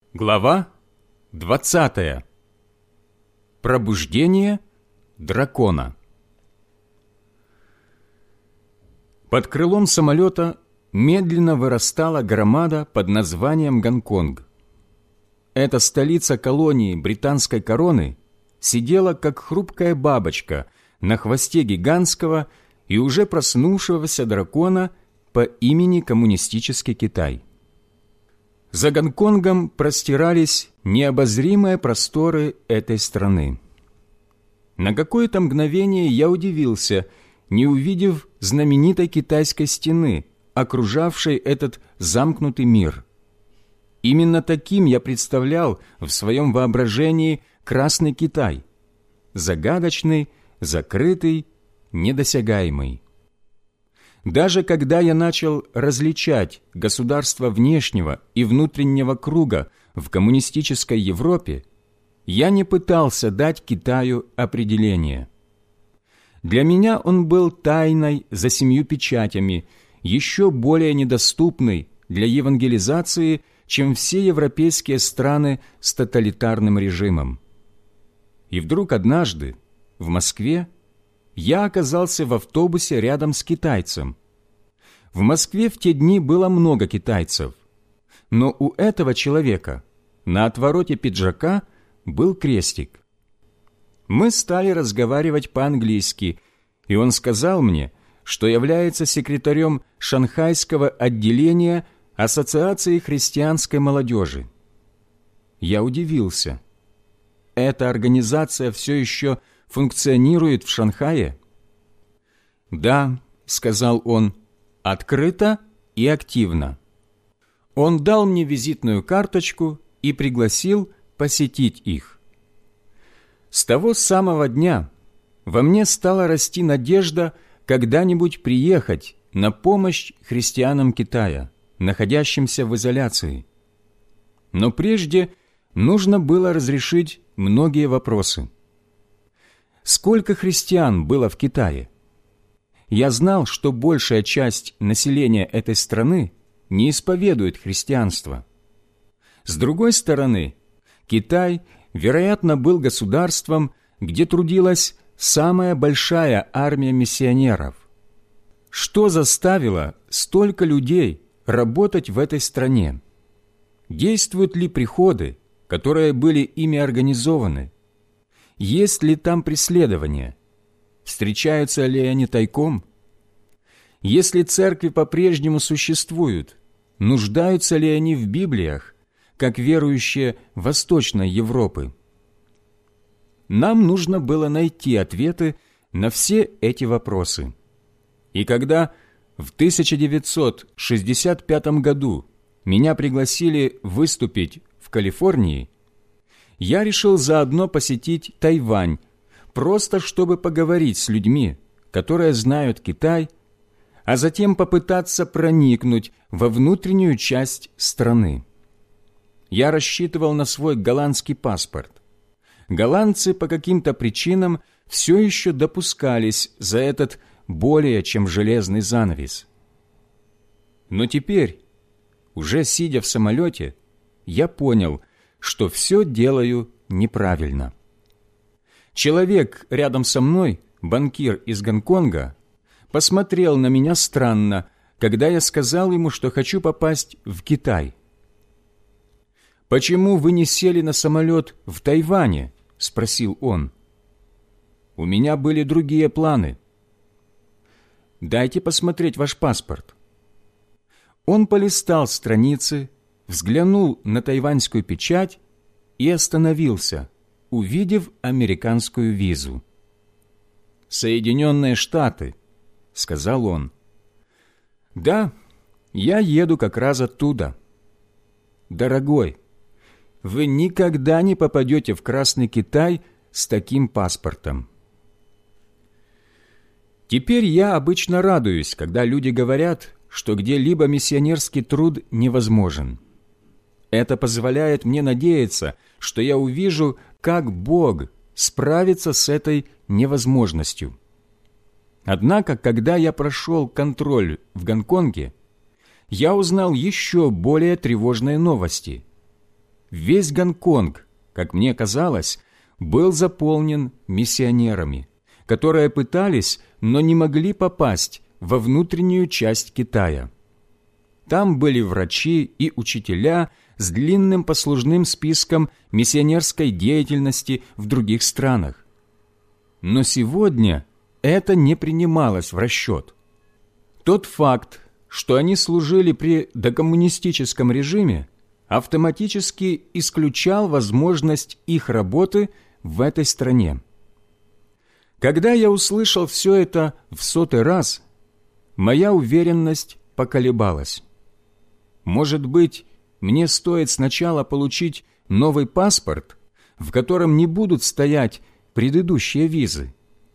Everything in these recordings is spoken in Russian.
Глава 20. Пробуждение дракона. Под крылом самолета медленно вырастала громада под названием Гонконг. Эта столица колонии британской короны сидела, как хрупкая бабочка, на хвосте гигантского и уже проснувшегося дракона по имени Коммунистический Китай. За Гонконгом простирались необозримые просторы этой страны. На какое-то мгновение я удивился, не увидев знаменитой китайской стены, окружавшей этот замкнутый мир. Именно таким я представлял в своем воображении Красный Китай – загадочный, закрытый, недосягаемый. Даже когда я начал различать государства внешнего и внутреннего круга в коммунистической Европе, я не пытался дать Китаю определение. Для меня он был тайной за 7 печатями, еще более недоступной для евангелизации, чем все европейские страны с тоталитарным режимом. И вдруг однажды в Москве я оказался в автобусе рядом с китайцем. В Москве в те дни было много китайцев, но у этого человека на отвороте пиджака был крестик. Мы стали разговаривать по-английски, и он сказал мне, что является секретарем шанхайского отделения Ассоциации христианской молодежи. Я удивился. Эта организация все еще функционирует в Шанхае? «Да», — сказал он, — «открыто и активно». Он дал мне визитную карточку и пригласил посетить их. С того самого дня во мне стала расти надежда когда-нибудь приехать на помощь христианам Китая, находящимся в изоляции. Но прежде нужно было разрешить многие вопросы. Сколько христиан было в Китае? Я знал, что большая часть населения этой страны не исповедует христианство. С другой стороны, Китай, вероятно, был государством, где трудилась самая большая армия миссионеров. Что заставило столько людей работать в этой стране? Действуют ли приходы, которые были ими организованы? Есть ли там преследования? Встречаются ли они тайком? Если церкви по-прежнему существуют, нуждаются ли они в Библиях, как верующие Восточной Европы? Нам нужно было найти ответы на все эти вопросы. И когда в 1965 году меня пригласили выступить в Калифорнии, я решил заодно посетить Тайвань, просто чтобы поговорить с людьми, которые знают Китай, а затем попытаться проникнуть во внутреннюю часть страны. Я рассчитывал на свой голландский паспорт. Голландцы по каким-то причинам все еще допускались за этот более чем железный занавес. Но теперь, уже сидя в самолете, я понял, что все делаю неправильно. Человек рядом со мной, банкир из Гонконга, посмотрел на меня странно, когда я сказал ему, что хочу попасть в Китай. «Почему вы не сели на самолет в Тайване?» – спросил он. «У меня были другие планы». «Дайте посмотреть ваш паспорт». Он полистал страницы, взглянул на тайваньскую печать и остановился, увидев американскую визу. «Соединенные Штаты», — сказал он. «Да, я еду как раз оттуда». «Дорогой, вы никогда не попадете в Красный Китай с таким паспортом». Теперь я обычно радуюсь, когда люди говорят, что где-либо миссионерский труд невозможен. Это позволяет мне надеяться, что я увижу, как Бог справится с этой невозможностью. Однако, когда я прошел контроль в Гонконге, я узнал еще более тревожные новости. весь Гонконг, как мне казалось, был заполнен миссионерами, которые пытались, но не могли попасть во внутреннюю часть Китая. Там были врачи и учителя с длинным послужным списком миссионерской деятельности в других странах. Но сегодня это не принималось в расчет. Тот факт, что они служили при докоммунистическом режиме, автоматически исключал возможность их работы в этой стране. Когда я услышал все это в 100-й раз, моя уверенность поколебалась. Может быть, мне стоит сначала получить новый паспорт, в котором не будут стоять предыдущие визы.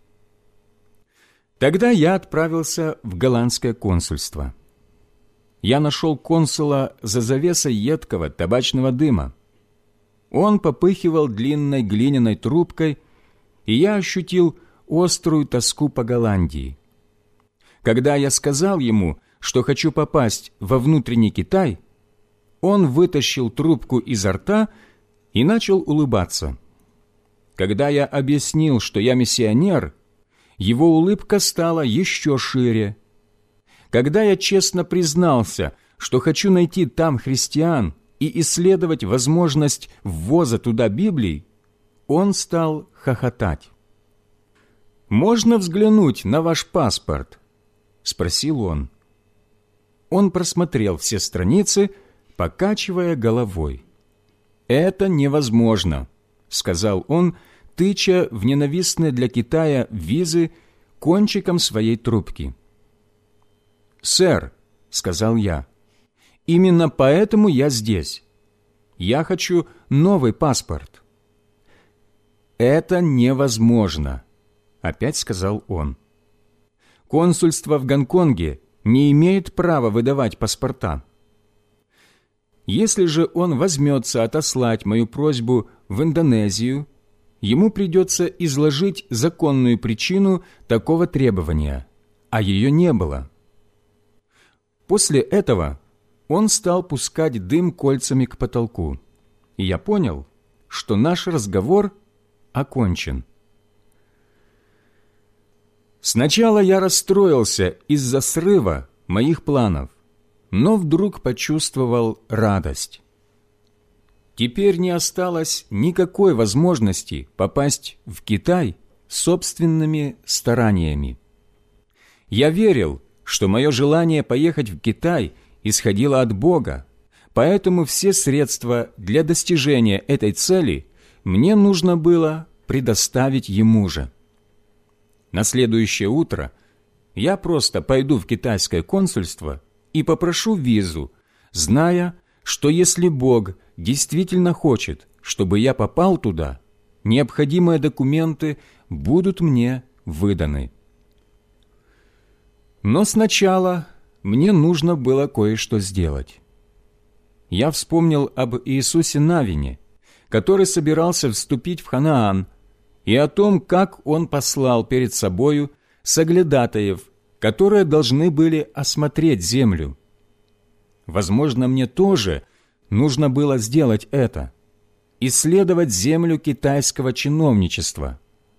Тогда я отправился в голландское консульство. Я нашел консула за завесой едкого табачного дыма. Он попыхивал длинной глиняной трубкой, и я ощутил острую тоску по Голландии. Когда я сказал ему, что хочу попасть во внутренний Китай, он вытащил трубку изо рта и начал улыбаться. Когда я объяснил, что я миссионер, его улыбка стала еще шире. Когда я честно признался, что хочу найти там христиан и исследовать возможность ввоза туда Библий, он стал хохотать. «Можно взглянуть на ваш паспорт?» – спросил он. Он просмотрел все страницы, покачивая головой. «Это невозможно», – сказал он, тыча в ненавистные для Китая визы кончиком своей трубки. «Сэр», — сказал я, — «именно поэтому я здесь. Я хочу новый паспорт». «Это невозможно», — опять сказал он. «Консульство в Гонконге не имеет права выдавать паспорта. Если же он возьмется отослать мою просьбу в Индонезию, ему придется изложить законную причину такого требования, а ее не было». После этого он стал пускать дым кольцами к потолку, и я понял, что наш разговор окончен. Сначала я расстроился из-за срыва моих планов, но вдруг почувствовал радость. Теперь не осталось никакой возможности попасть в Китай собственными стараниями. Я верил, что мое желание поехать в Китай исходило от Бога, поэтому все средства для достижения этой цели мне нужно было предоставить Ему же. На следующее утро я просто пойду в китайское консульство и попрошу визу, зная, что если Бог действительно хочет, чтобы я попал туда, необходимые документы будут мне выданы. Но сначала мне нужно было кое-что сделать. Я вспомнил об Иисусе Навине, который собирался вступить в Ханаан, и о том, как Он послал перед собою соглядатаев, которые должны были осмотреть землю. Возможно, мне тоже нужно было сделать это – исследовать землю китайского чиновничества.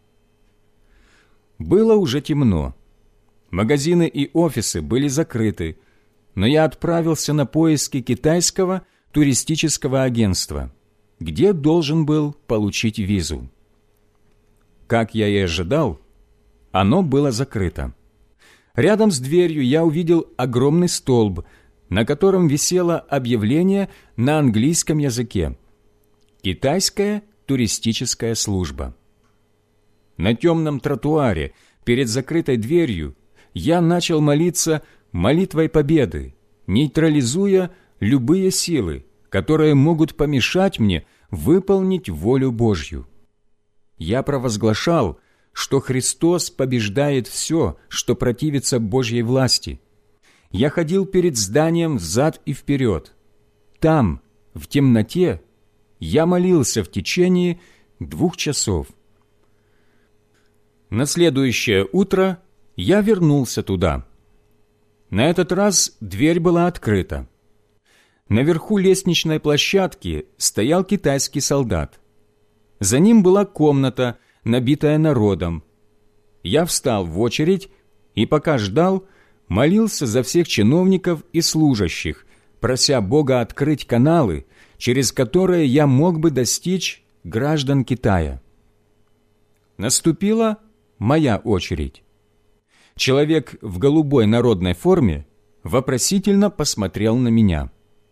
Было уже темно. Магазины и офисы были закрыты, но я отправился на поиски китайского туристического агентства, где должен был получить визу. Как я и ожидал, оно было закрыто. Рядом с дверью я увидел огромный столб, на котором висело объявление на английском языке «Китайская туристическая служба». На темном тротуаре перед закрытой дверью я начал молиться молитвой победы, нейтрализуя любые силы, которые могут помешать мне выполнить волю Божью. Я провозглашал, что Христос побеждает все, что противится Божьей власти. Я ходил перед зданием взад и вперед. Там, в темноте, я молился в течение 2 часов. На следующее утро я вернулся туда. На этот раз дверь была открыта. Наверху лестничной площадки стоял китайский солдат. За ним была комната, набитая народом. Я встал в очередь и, пока ждал, молился за всех чиновников и служащих, прося Бога открыть каналы, через которые я мог бы достичь граждан Китая. Наступила моя очередь. Человек в голубой народной форме вопросительно посмотрел на меня.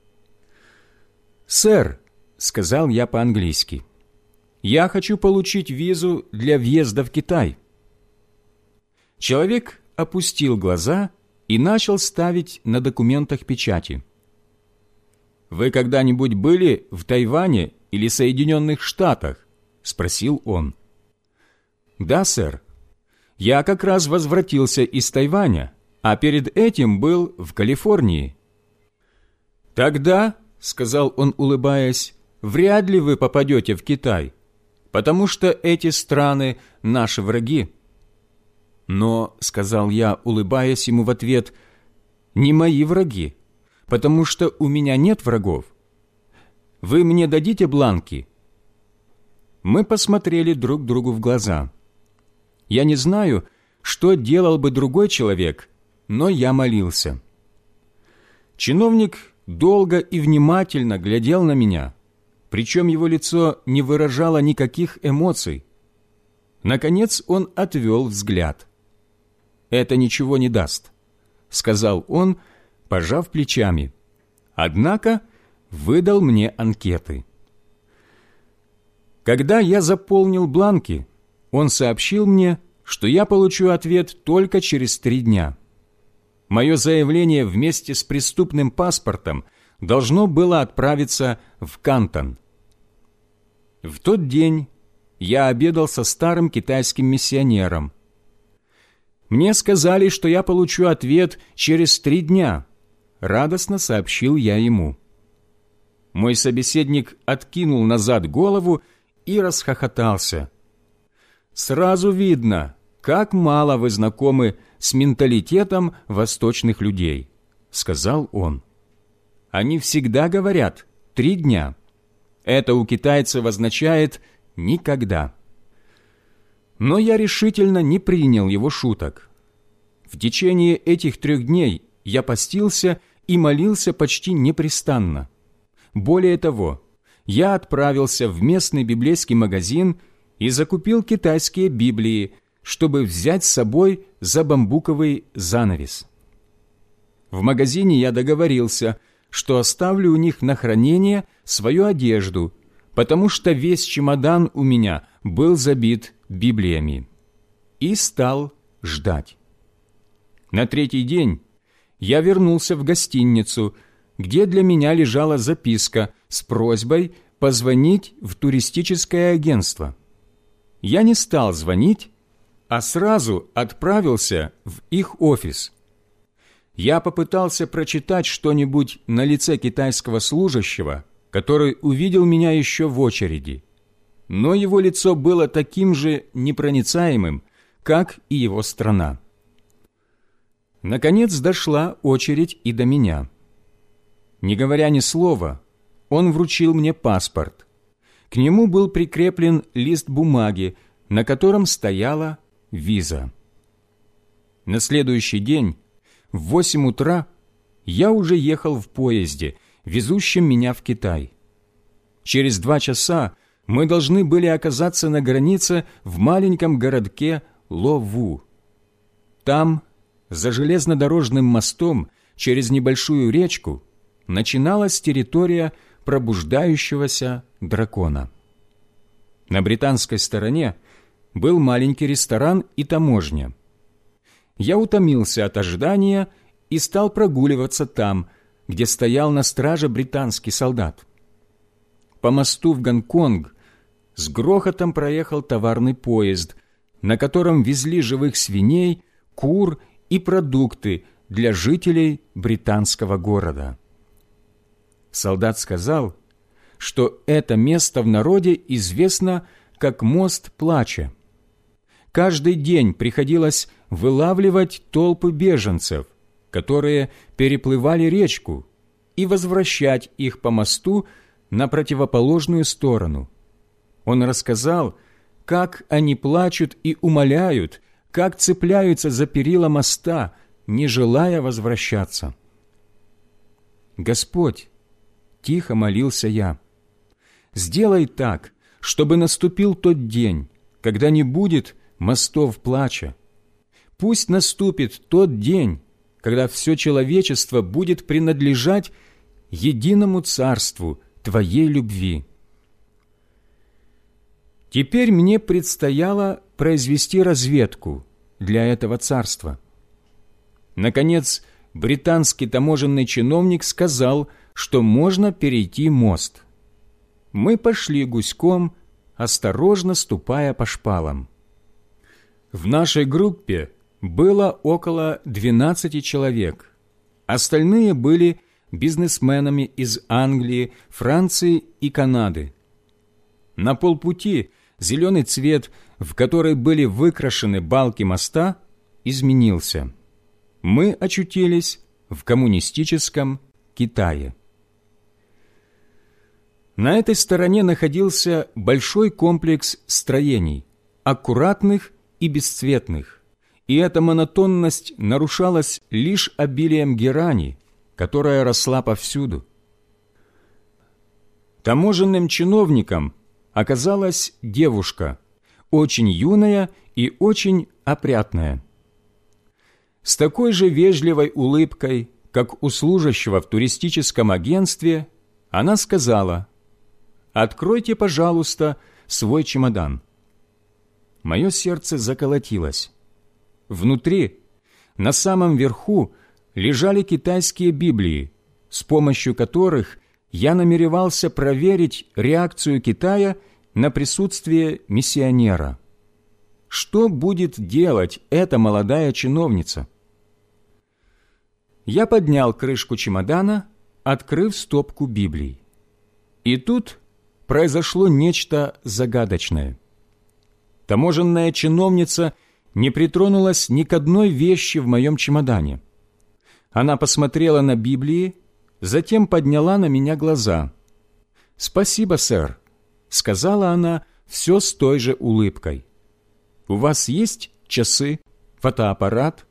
«Сэр», — сказал я по-английски, — «я хочу получить визу для въезда в Китай». Человек опустил глаза и начал ставить на документах печати. «Вы когда-нибудь были в Тайване или Соединенных Штатах?» — спросил он. «Да, сэр. Я как раз возвратился из Тайваня, а перед этим был в Калифорнии». «Тогда, — сказал он, улыбаясь, — вряд ли вы попадете в Китай, потому что эти страны — наши враги». «Но, — сказал я, улыбаясь ему в ответ, — не мои враги, потому что у меня нет врагов. Вы мне дадите бланки?» Мы посмотрели друг другу в глаза. Я не знаю, что делал бы другой человек, но я молился. Чиновник долго и внимательно глядел на меня, причем его лицо не выражало никаких эмоций. Наконец он отвел взгляд. «Это ничего не даст», — сказал он, пожав плечами. Однако выдал мне анкеты. Когда я заполнил бланки, он сообщил мне, что я получу ответ только через 3 дня. Мое заявление вместе с преступным паспортом должно было отправиться в Кантон. В тот день я обедал со старым китайским миссионером. «Мне сказали, что я получу ответ через 3 дня», — радостно сообщил я ему. Мой собеседник откинул назад голову и расхохотался. «Сразу видно, как мало вы знакомы с менталитетом восточных людей», — сказал он. «Они всегда говорят 3 дня. Это у китайцев означает «никогда». Но я решительно не принял его шуток. В течение этих 3 дней я постился и молился почти непрестанно. Более того, я отправился в местный библейский магазин и закупил китайские Библии, чтобы взять с собой за бамбуковый занавес. В магазине я договорился, что оставлю у них на хранение свою одежду, потому что весь чемодан у меня был забит Библиями. И стал ждать. На 3-й день я вернулся в гостиницу, где для меня лежала записка с просьбой позвонить в туристическое агентство. Я не стал звонить, а сразу отправился в их офис. Я попытался прочитать что-нибудь на лице китайского служащего, который увидел меня еще в очереди, но его лицо было таким же непроницаемым, как и его страна. Наконец дошла очередь и до меня. Не говоря ни слова, он вручил мне паспорт. К нему был прикреплен лист бумаги, на котором стояла виза. На следующий день, в 8 утра, я уже ехал в поезде, везущем меня в Китай. Через 2 часа мы должны были оказаться на границе в маленьком городке Лову. Там, за железнодорожным мостом, через небольшую речку, начиналась территория пробуждающегося дракона. На британской стороне был маленький ресторан и таможня. Я утомился от ожидания и стал прогуливаться там, где стоял на страже британский солдат. По мосту в Гонконг с грохотом проехал товарный поезд, на котором везли живых свиней, кур и продукты для жителей британского города. Солдат сказал, что это место в народе известно как мост плача. Каждый день приходилось вылавливать толпы беженцев, которые переплывали речку, и возвращать их по мосту на противоположную сторону. Он рассказал, как они плачут и умоляют, как цепляются за перила моста, не желая возвращаться. «Господь», — тихо молился я, — «сделай так, чтобы наступил тот день, когда не будет мостов плача. Пусть наступит тот день, когда все человечество будет принадлежать единому царству Твоей любви». Теперь мне предстояло произвести разведку для этого царства. Наконец, британский таможенный чиновник сказал, что можно перейти мост. Мы пошли гуськом, осторожно ступая по шпалам. В нашей группе было около 12 человек. Остальные были бизнесменами из Англии, Франции и Канады. На полпути зеленый цвет, в который были выкрашены балки моста, изменился. Мы очутились в коммунистическом Китае. На этой стороне находился большой комплекс строений, аккуратных и бесцветных, и эта монотонность нарушалась лишь обилием герани, которая росла повсюду. Таможенным чиновником оказалась девушка, очень юная и очень опрятная. С такой же вежливой улыбкой, как у служащего в туристическом агентстве, она сказала: «Откройте, пожалуйста, свой чемодан». Мое сердце заколотилось. Внутри, на самом верху, лежали китайские Библии, с помощью которых я намеревался проверить реакцию Китая на присутствие миссионера. Что будет делать эта молодая чиновница? Я поднял крышку чемодана, открыв стопку Библий. И тут произошло нечто загадочное. Таможенная чиновница не притронулась ни к одной вещи в моем чемодане. Она посмотрела на Библии, затем подняла на меня глаза. «Спасибо, сэр», — сказала она все с той же улыбкой. «У вас есть часы, фотоаппарат?»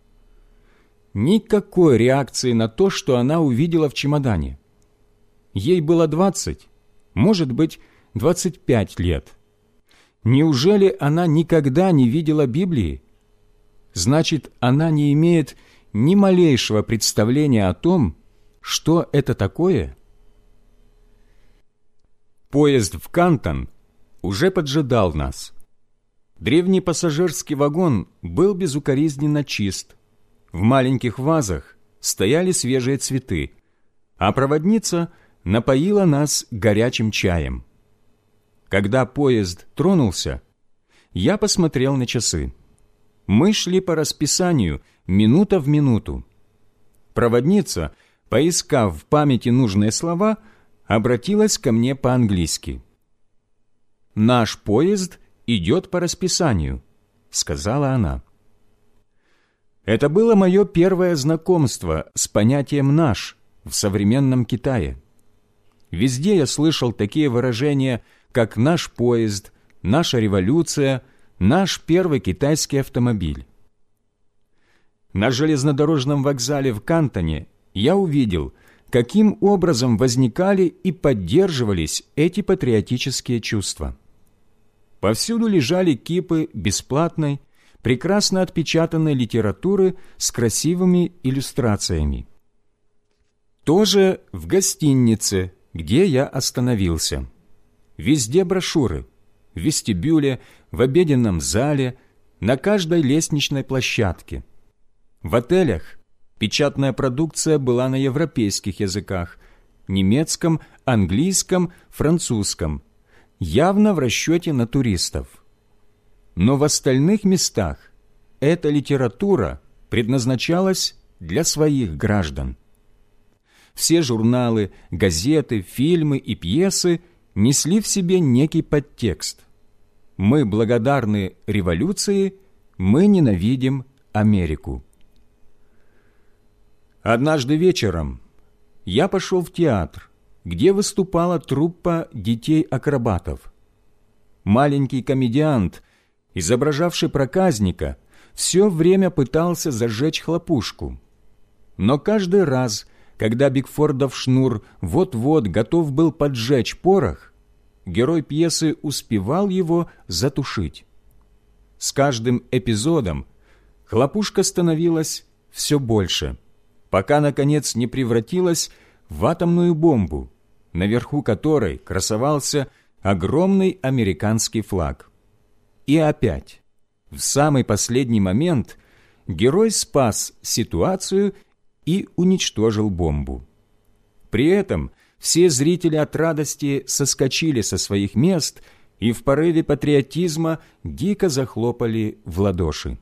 Никакой реакции на то, что она увидела в чемодане. Ей было 20, может быть, 25 лет. Неужели она никогда не видела Библии? Значит, она не имеет ни малейшего представления о том, что это такое? Поезд в Кантон уже поджидал нас. Древний пассажирский вагон был безукоризненно чист. В маленьких вазах стояли свежие цветы, а проводница напоила нас горячим чаем. Когда поезд тронулся, я посмотрел на часы. Мы шли по расписанию, минута в минуту. Проводница, поискав в памяти нужные слова, обратилась ко мне по-английски. «Наш поезд идет по расписанию», — сказала она. Это было мое первое знакомство с понятием «наш» в современном Китае. Везде я слышал такие выражения, как «наш поезд», «наша революция», «наш первый китайский автомобиль». На железнодорожном вокзале в Кантоне я увидел, каким образом возникали и поддерживались эти патриотические чувства. Повсюду лежали кипы бесплатной, прекрасно отпечатанной литературы с красивыми иллюстрациями. Тоже в гостинице, где я остановился. Везде брошюры. В вестибюле, в обеденном зале, на каждой лестничной площадке. В отелях печатная продукция была на европейских языках – немецком, английском, французском, явно в расчете на туристов. Но в остальных местах эта литература предназначалась для своих граждан. Все журналы, газеты, фильмы и пьесы несли в себе некий подтекст. Мы благодарны революции, мы ненавидим Америку. Однажды вечером я пошел в театр, где выступала труппа детей-акробатов. Маленький комедиант, изображавший проказника, все время пытался зажечь хлопушку. Но каждый раз, когда Бигфордов шнур вот-вот готов был поджечь порох, герой пьесы успевал его затушить. С каждым эпизодом хлопушка становилась все больше, пока, наконец, не превратилась в атомную бомбу, наверху которой красовался огромный американский флаг. И опять, в самый последний момент, герой спас ситуацию и уничтожил бомбу. При этом все зрители от радости соскочили со своих мест и в порыве патриотизма дико захлопали в ладоши.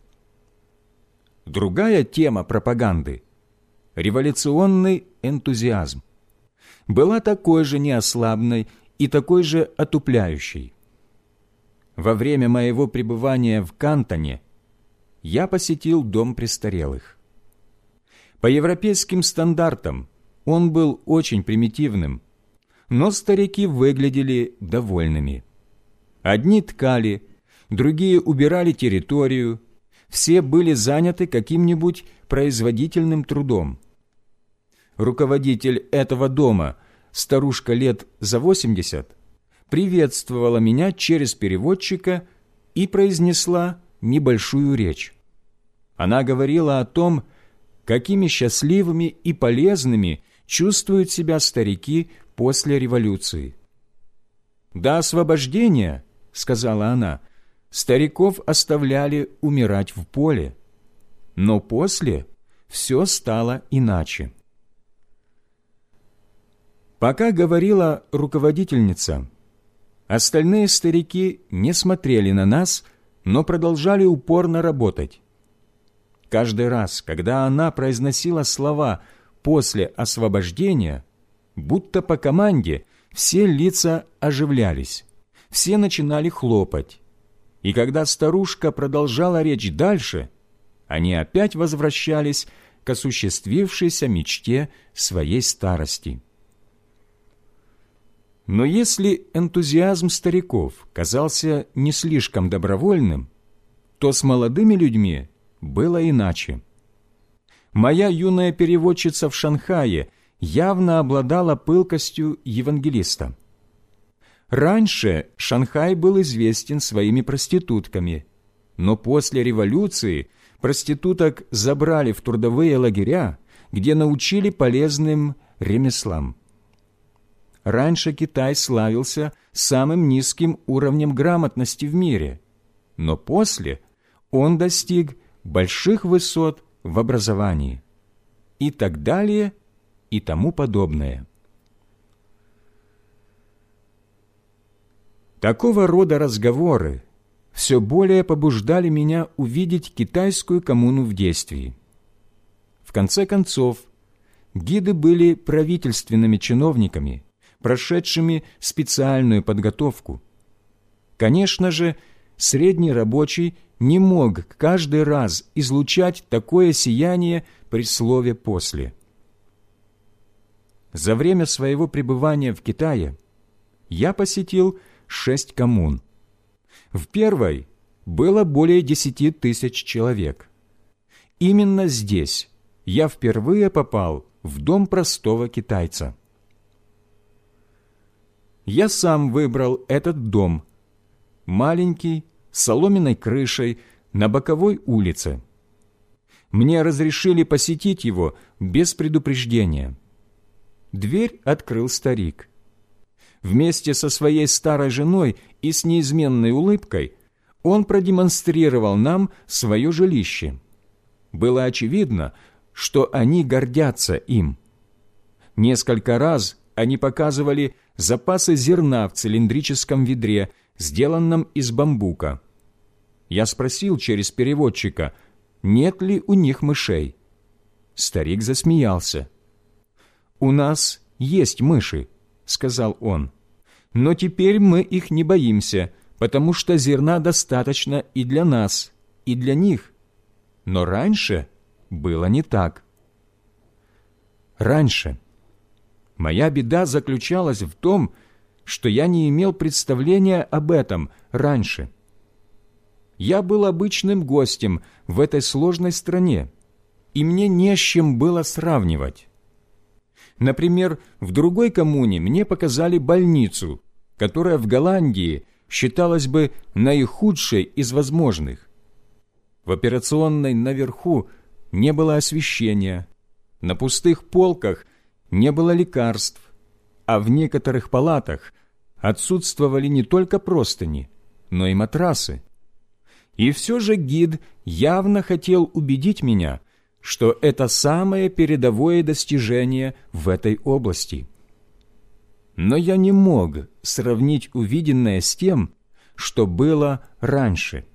Другая тема пропаганды – революционный энтузиазм – была такой же неослабной и такой же отупляющей. Во время моего пребывания в Кантоне я посетил дом престарелых. По европейским стандартам он был очень примитивным, но старики выглядели довольными. Одни ткали, другие убирали территорию, все были заняты каким-нибудь производительным трудом. Руководитель этого дома, старушка лет за 80, приветствовала меня через переводчика и произнесла небольшую речь. Она говорила о том, какими счастливыми и полезными чувствуют себя старики после революции. «До освобождения, — сказала она, — стариков оставляли умирать в поле, но после все стало иначе». Пока говорила руководительница, остальные старики не смотрели на нас, но продолжали упорно работать. Каждый раз, когда она произносила слова «после освобождения», будто по команде все лица оживлялись, все начинали хлопать. И когда старушка продолжала речь дальше, они опять возвращались к осуществившейся мечте своей старости. Но если энтузиазм стариков казался не слишком добровольным, то с молодыми людьми было иначе. Моя юная переводчица в Шанхае явно обладала пылкостью евангелиста. Раньше Шанхай был известен своими проститутками, но после революции проституток забрали в трудовые лагеря, где научили полезным ремеслам. Раньше Китай славился самым низким уровнем грамотности в мире, но после он достиг больших высот в образовании и так далее и тому подобное. Такого рода разговоры все более побуждали меня увидеть китайскую коммуну в действии. В конце концов, гиды были правительственными чиновниками, прошедшими специальную подготовку. Конечно же, средний рабочий не мог каждый раз излучать такое сияние при слове «после». За время своего пребывания в Китае я посетил 6 коммун. В первой было более 10 тысяч человек. Именно здесь я впервые попал в дом простого китайца. Я сам выбрал этот дом, маленький, с соломенной крышей, на боковой улице. Мне разрешили посетить его без предупреждения. Дверь открыл старик. Вместе со своей старой женой и с неизменной улыбкой он продемонстрировал нам свое жилище. Было очевидно, что они гордятся им. Несколько раз они показывали запасы зерна в цилиндрическом ведре, сделанном из бамбука. Я спросил через переводчика, нет ли у них мышей. Старик засмеялся. «У нас есть мыши», — сказал он, «но теперь мы их не боимся, потому что зерна достаточно и для нас, и для них. Но раньше было не так». Раньше Моя беда заключалась в том, что я не имел представления об этом раньше. Я был обычным гостем в этой сложной стране, и мне не с чем было сравнивать. Например, в другой коммуне мне показали больницу, которая в Голландии считалась бы наихудшей из возможных. В операционной наверху не было освещения, на пустых полках не было лекарств, а в некоторых палатах отсутствовали не только простыни, но и матрасы. И все же гид явно хотел убедить меня, что это самое передовое достижение в этой области. Но я не мог сравнить увиденное с тем, что было раньше.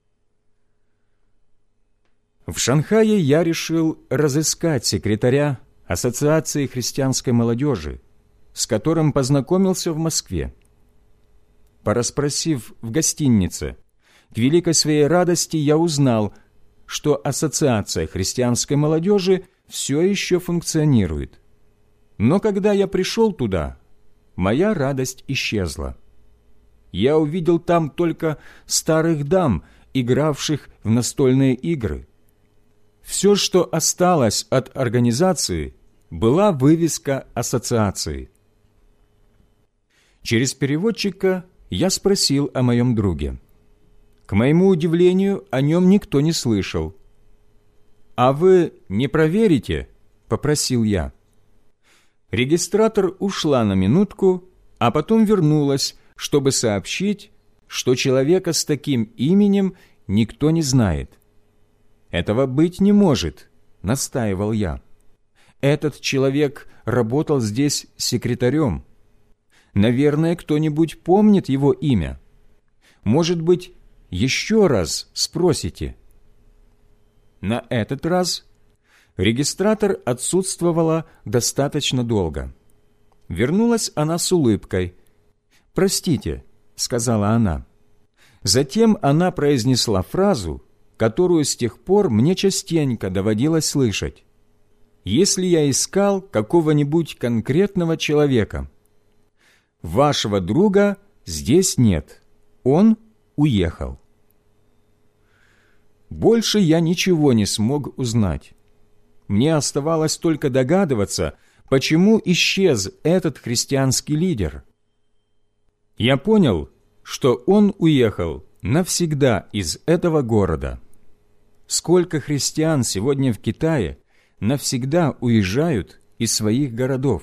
В Шанхае я решил разыскать секретаря Ассоциации христианской молодежи, с которым познакомился в Москве. Порасспросив в гостинице, к великой своей радости я узнал, что Ассоциация христианской молодежи все еще функционирует. Но когда я пришел туда, моя радость исчезла. Я увидел там только старых дам, игравших в настольные игры. Все, что осталось от организации, была вывеска ассоциации. Через переводчика я спросил о моем друге. К моему удивлению, о нем никто не слышал. «А вы не проверите?» – попросил я. Регистратор ушла на минутку, а потом вернулась, чтобы сообщить, что человека с таким именем никто не знает. «Этого быть не может», – настаивал я. «Этот человек работал здесь секретарем. Наверное, кто-нибудь помнит его имя. Может быть, еще раз спросите». На этот раз регистратор отсутствовала достаточно долго. Вернулась она с улыбкой. «Простите», — сказала она. Затем она произнесла фразу, которую с тех пор мне частенько доводилось слышать. Если я искал какого-нибудь конкретного человека: «Вашего друга здесь нет, он уехал». Больше я ничего не смог узнать. Мне оставалось только догадываться, почему исчез этот христианский лидер. Я понял, что он уехал навсегда из этого города. Сколько христиан сегодня в Китае навсегда уезжают из своих городов?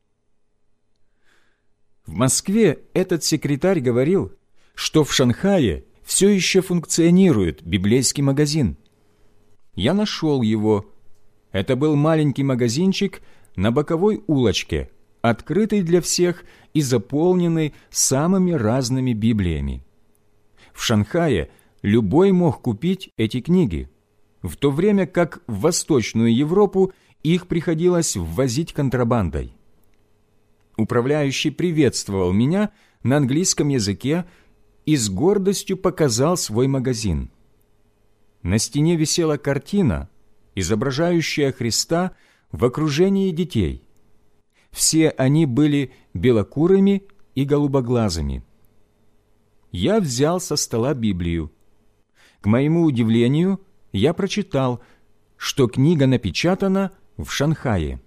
В Москве этот секретарь говорил, что в Шанхае все еще функционирует библейский магазин. Я нашел его. Это был маленький магазинчик на боковой улочке, открытый для всех и заполненный самыми разными Библиями. В Шанхае любой мог купить эти книги, в то время как в Восточную Европу их приходилось ввозить контрабандой. Управляющий приветствовал меня на английском языке и с гордостью показал свой магазин. На стене висела картина, изображающая Христа в окружении детей. Все они были белокурыми и голубоглазыми. Я взял со стола Библию. К моему удивлению, я прочитал, что книга напечатана в Шанхае.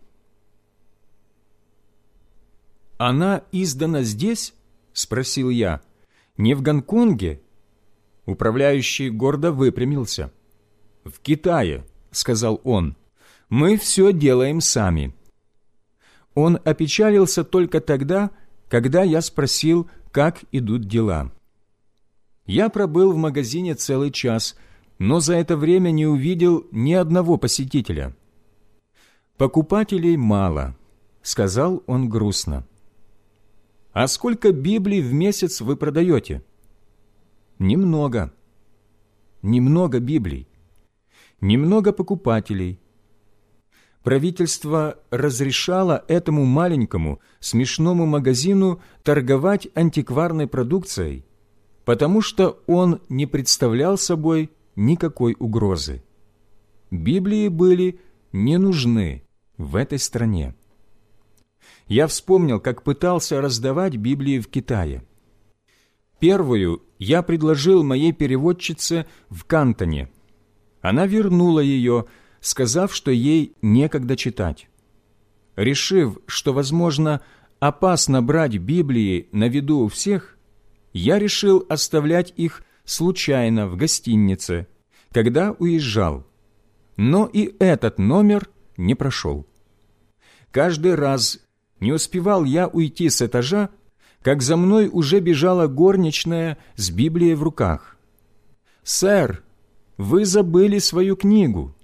«Она издана здесь?» – спросил я. «Не в Гонконге?» Управляющий гордо выпрямился. «В Китае», – сказал он, – «мы все делаем сами». Он опечалился только тогда, когда я спросил, как идут дела. Я пробыл в магазине целый час, но за это время не увидел ни одного посетителя. «Покупателей мало», – сказал он грустно. «А сколько Библий в месяц вы продаете?» «Немного». «Немного Библий. Немного покупателей». Правительство разрешало этому маленькому, смешному магазину торговать антикварной продукцией, потому что он не представлял собой никакой угрозы. Библии были не нужны в этой стране. я вспомнил, как пытался раздавать Библии в Китае. Первую я предложил моей переводчице в Кантоне. Она вернула ее, сказав, что ей некогда читать. Решив, что, возможно, опасно брать Библии на виду у всех, я решил оставлять их случайно в гостинице, когда уезжал. Но и этот номер не прошел. Каждый раз не успевал я уйти с этажа, как за мной уже бежала горничная с Библией в руках. «Сэр, вы забыли свою книгу».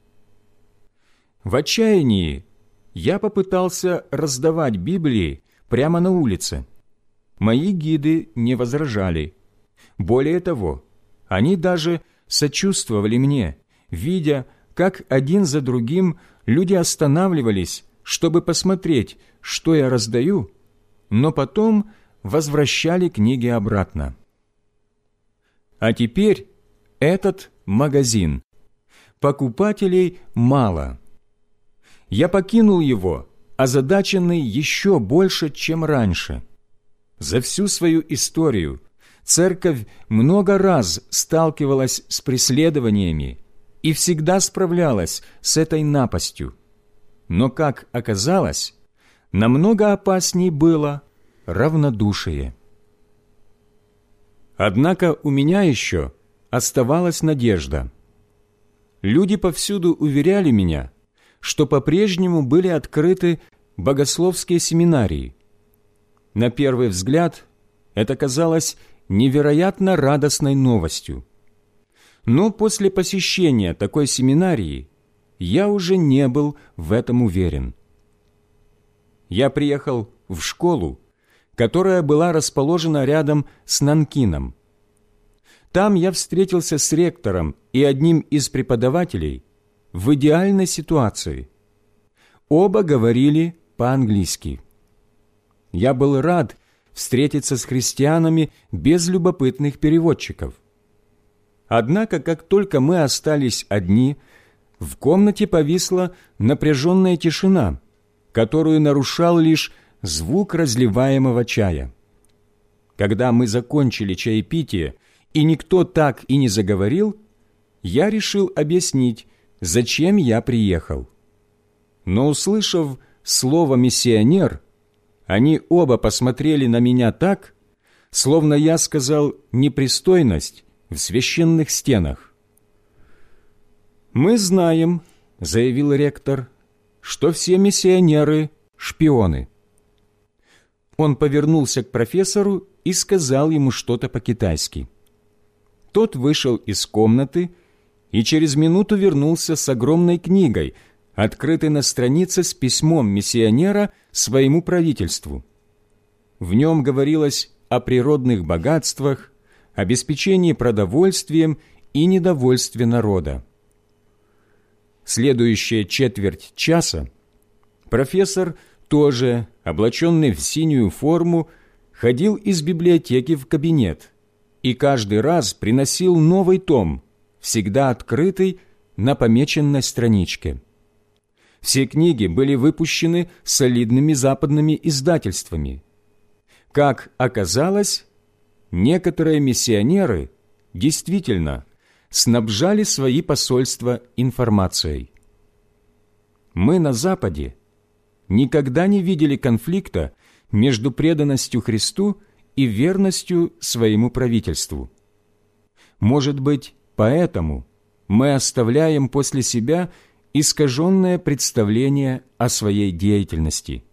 В отчаянии я попытался раздавать Библии прямо на улице. Мои гиды не возражали. Более того, они даже сочувствовали мне, видя, как один за другим люди останавливались, чтобы посмотреть, что я раздаю, но потом возвращали книги обратно. А теперь этот магазин. Покупателей мало. Я покинул его, озадаченный еще больше, чем раньше. За всю свою историю церковь много раз сталкивалась с преследованиями и всегда справлялась с этой напастью. Но, как оказалось, намного опасней было равнодушие. Однако у меня еще оставалась надежда. Люди повсюду уверяли меня, что по-прежнему были открыты богословские семинарии. На первый взгляд это казалось невероятно радостной новостью. Но после посещения такой семинарии я уже не был в этом уверен. Я приехал в школу, которая была расположена рядом с Нанкином. Там я встретился с ректором и одним из преподавателей в идеальной ситуации. Оба говорили по-английски. Я был рад встретиться с христианами без любопытных переводчиков. Однако, как только мы остались одни, в комнате повисла напряженная тишина, которую нарушал лишь звук разливаемого чая. Когда мы закончили чаепитие, и никто так и не заговорил, я решил объяснить, зачем я приехал. Но, услышав слово «миссионер», они оба посмотрели на меня так, словно я сказал непристойность в священных стенах. «Мы знаем, — заявил ректор, — что все миссионеры — шпионы». Он повернулся к профессору и сказал ему что-то по-китайски. Тот вышел из комнаты и через минуту вернулся с огромной книгой, открытой на странице с письмом миссионера своему правительству. В нем говорилось о природных богатствах, обеспечении продовольствием и недовольстве народа. Следующая четверть часа профессор, тоже облаченный в синюю форму, ходил из библиотеки в кабинет и каждый раз приносил новый том, всегда открытый на помеченной страничке. Все книги были выпущены солидными западными издательствами. Как оказалось, некоторые миссионеры действительно снабжали свои посольства информацией. Мы на Западе никогда не видели конфликта между преданностью Христу и верностью своему правительству. Может быть, поэтому мы оставляем после себя искаженное представление о своей деятельности.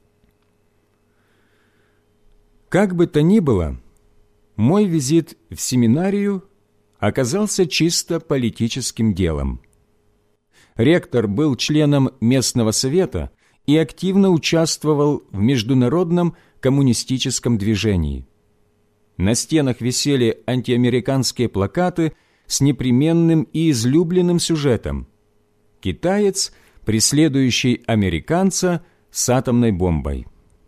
Как бы то ни было, мой визит в семинарию оказался чисто политическим делом. Ректор был членом местного совета и активно участвовал в международном коммунистическом движении. На стенах висели антиамериканские плакаты с непременным и излюбленным сюжетом: китаец, преследующий американца с атомной бомбой.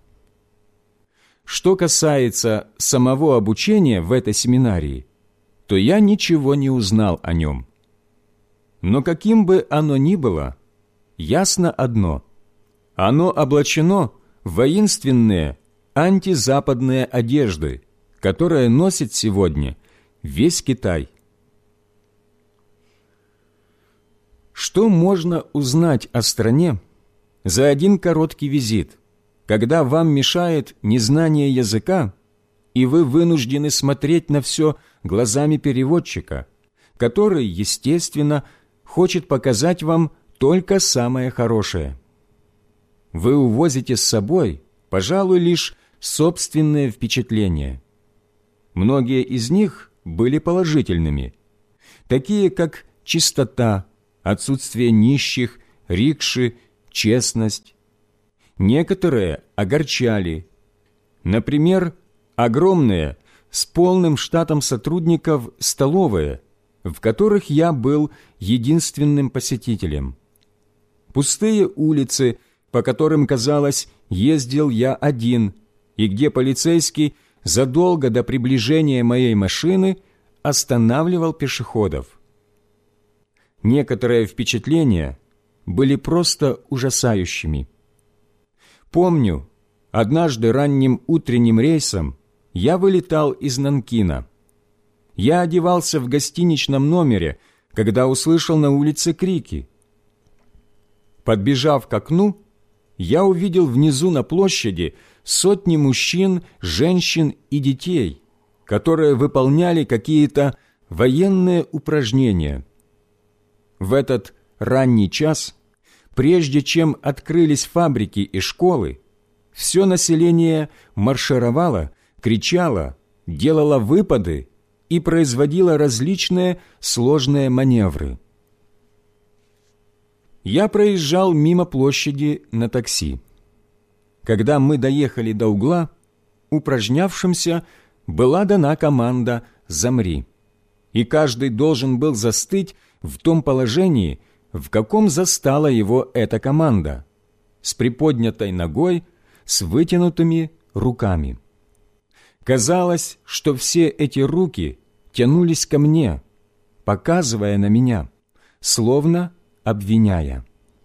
Что касается самого обучения в этой семинарии, то я ничего не узнал о нем. Но каким бы оно ни было, ясно одно – оно облачено воинственные антизападные одежды, которые носит сегодня весь Китай. Что можно узнать о стране за один короткий визит, когда вам мешает незнание языка, и вы вынуждены смотреть на все глазами переводчика, который, естественно, хочет показать вам только самое хорошее? Вы увозите с собой, пожалуй, лишь собственные впечатления. Многие из них были положительными, такие как чистота, отсутствие нищих, рикши, честность. Некоторые огорчали. Например, огромные, с полным штатом сотрудников столовые, в которых я был единственным посетителем. Пустые улицы, по которым, казалось, ездил я один, и где полицейский задолго до приближения моей машины останавливал пешеходов. Некоторые впечатления были просто ужасающими. Помню, однажды ранним утренним рейсом я вылетал из Нанкина. Я одевался в гостиничном номере, когда услышал на улице крики. Подбежав к окну, я увидел внизу на площади сотни мужчин, женщин и детей, которые выполняли какие-то военные упражнения. В этот ранний час, прежде чем открылись фабрики и школы, все население маршировало, кричало, делало выпады и производило различные сложные маневры. Я проезжал мимо площади на такси. Когда мы доехали до угла, упражнявшимся была дана команда «Замри», и каждый должен был застыть в том положении, в каком застала его эта команда, с приподнятой ногой, с вытянутыми руками. Казалось, что все эти руки тянулись ко мне, показывая на меня, словно обвиняя.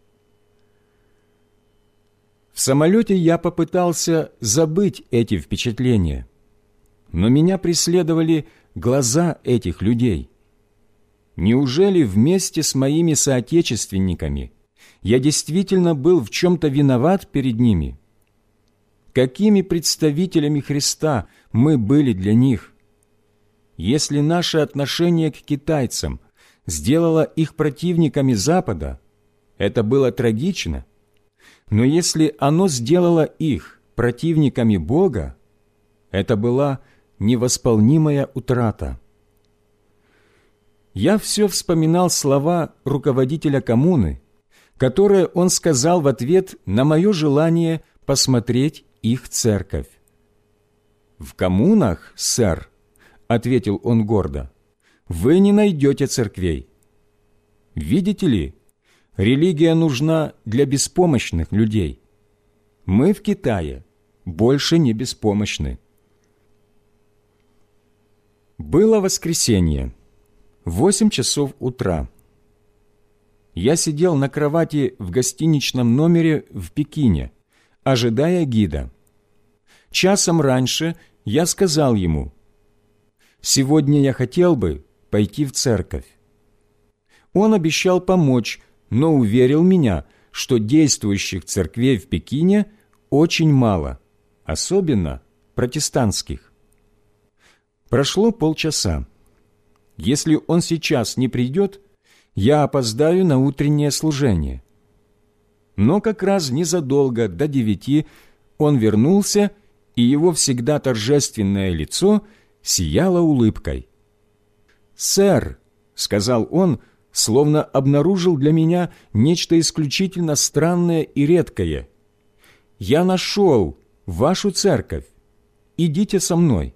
В самолете я попытался забыть эти впечатления, но меня преследовали глаза этих людей. Неужели вместе с моими соотечественниками я действительно был в чем-то виноват перед ними? Какими представителями Христа мы были для них? Если наше отношение к китайцам сделало их противниками Запада, это было трагично. Но если оно сделало их противниками Бога, это была невосполнимая утрата. Я все вспоминал слова руководителя коммуны, которые он сказал в ответ на мое желание посмотреть их церковь. «В коммунах, сэр, — ответил он гордо, — вы не найдете церквей. Видите ли, религия нужна для беспомощных людей. Мы в Китае больше не беспомощны». Было воскресенье, 8 часов утра. Я сидел на кровати в гостиничном номере в Пекине, ожидая гида. Часом раньше я сказал ему: «Сегодня я хотел бы пойти в церковь». Он обещал помочь, но уверил меня, что действующих церквей в Пекине очень мало, особенно протестантских. Прошло полчаса. Если он сейчас не придет, я опоздаю на утреннее служение. Но как раз незадолго до 9 он вернулся, и его всегда торжественное лицо сияло улыбкой. «Сэр», — сказал он, словно обнаружил для меня нечто исключительно странное и редкое, «я нашел вашу церковь. Идите со мной».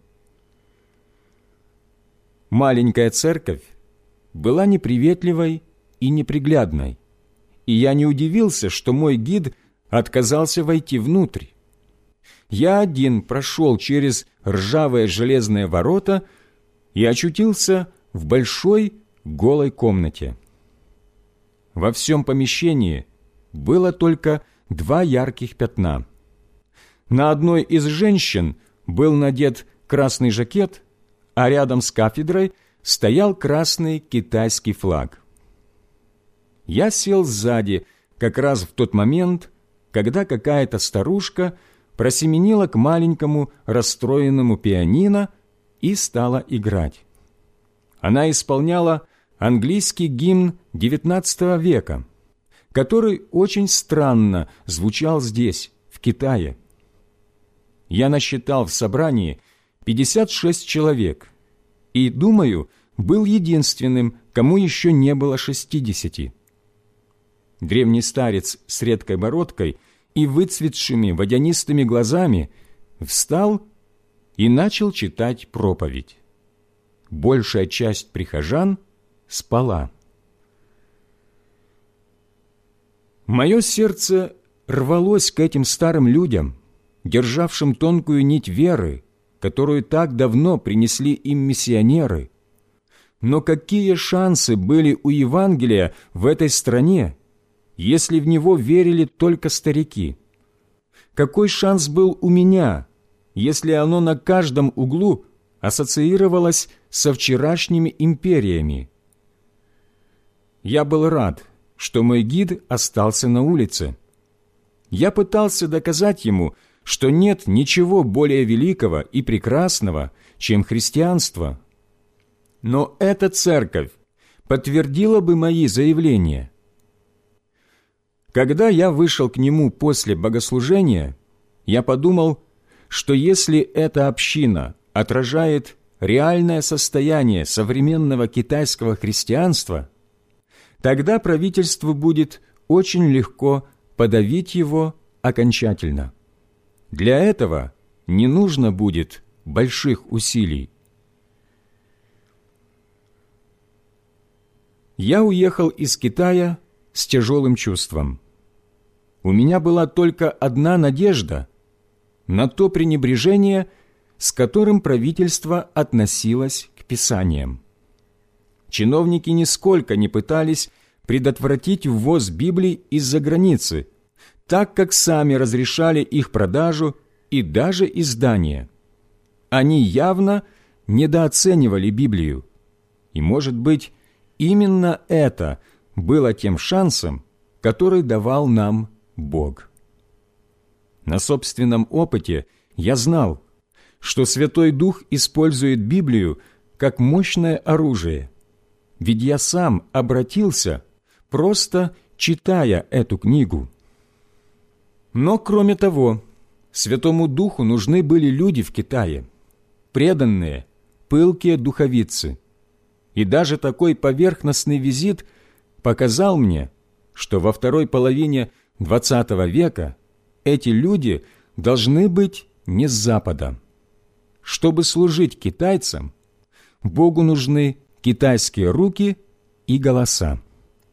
Маленькая церковь была неприветливой и неприглядной, и я не удивился, что мой гид отказался войти внутрь. Я один прошел через ржавые железные ворота и очутился в большой голой комнате. Во всем помещении было только 2 ярких пятна. На одной из женщин был надет красный жакет, а рядом с кафедрой стоял красный китайский флаг. Я сел сзади как раз в тот момент, когда какая-то старушка просеменила к маленькому расстроенному пианино и стала играть. Она исполняла английский гимн XIX века, который очень странно звучал здесь, в Китае. Я насчитал в собрании 56 человек и, думаю, был единственным, кому еще не было 60. Древний старец с редкой бородкой и выцветшими водянистыми глазами встал и начал читать проповедь. Большая часть прихожан спала. Мое сердце рвалось к этим старым людям, державшим тонкую нить веры, которую так давно принесли им миссионеры. Но какие шансы были у Евангелия в этой стране, если в него верили только старики? Какой шанс был у меня, если оно на каждом углу ассоциировалось со вчерашними империями? Я был рад, что мой гид остался на улице. Я пытался доказать ему, что нет ничего более великого и прекрасного, чем христианство. Но эта церковь подтвердила бы мои заявления. Когда я вышел к нему после богослужения, я подумал, что если эта община отражает реальное состояние современного китайского христианства, тогда правительству будет очень легко подавить его окончательно. Для этого не нужно будет больших усилий. Я уехал из Китая с тяжелым чувством. У меня была только одна надежда на то пренебрежение, с которым правительство относилось к Писаниям. Чиновники нисколько не пытались предотвратить ввоз Библий из-за границы, так как сами разрешали их продажу и даже издание. Они явно недооценивали Библию, и, может быть, именно это было тем шансом, который давал нам Бог. На собственном опыте я знал, что Святой Дух использует Библию как мощное оружие, ведь я сам обратился, просто читая эту книгу. Но, кроме того, Святому Духу нужны были люди в Китае, преданные, пылкие духовицы. И даже такой поверхностный визит показал мне, что во второй половине XX века эти люди должны быть не с Запада. Чтобы служить китайцам, Богу нужны китайские руки и голоса.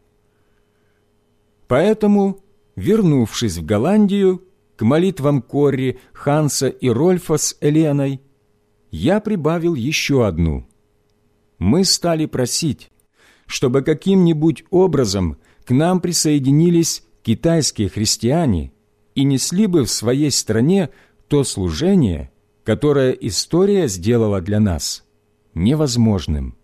Поэтому, вернувшись в Голландию, к молитвам Корри, Ханса и Рольфа с Еленой, я прибавил еще одну. Мы стали просить, чтобы каким-нибудь образом к нам присоединились китайские христиане и несли бы в своей стране то служение, которое история сделала для нас невозможным.